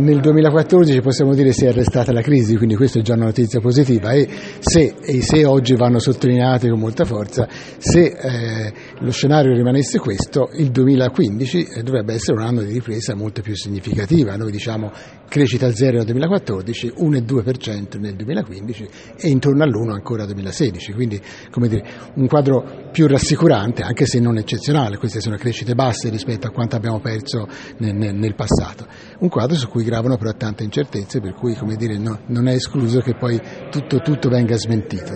nel 2014 possiamo dire si è arrestata la crisi, quindi questa è già una notizia positiva, e se oggi vanno sottolineate con molta forza, se lo scenario rimanesse questo, il 2015 dovrebbe essere un anno di ripresa molto più significativa. Noi diciamo crescita zero nel 2014, 1,2% nel 2015 e intorno all'1 ancora nel 2016, quindi come dire, un quadro più rassicurante, anche se non eccezionale. Queste sono crescite basse rispetto a quanto abbiamo perso nel passato, un quadro su cui gravano però tante incertezze, per cui come dire, non è escluso che poi tutto venga smentito.